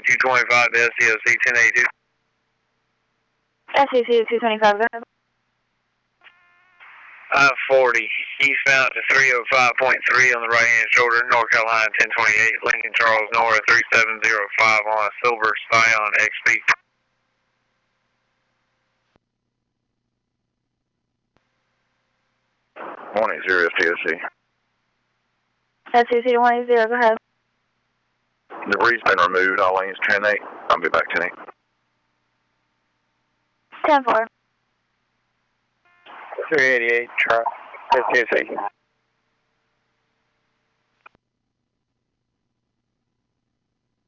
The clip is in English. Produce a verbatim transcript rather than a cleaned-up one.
two twenty-five to S C O C ten eighty-two. S C O C two twenty-five, go ahead. I forty, eastbound to three oh five point three on the right-hand shoulder, North Carolina ten twenty-eight, Lincoln Charles North three seven zero five on a Silver Scion X P. one eighty S T O C. S C O C one eighty, go ahead. Debris been removed, all lanes ten eight. I'll be back ten eight. ten four. three eighty-eight, Charlie, S T O C.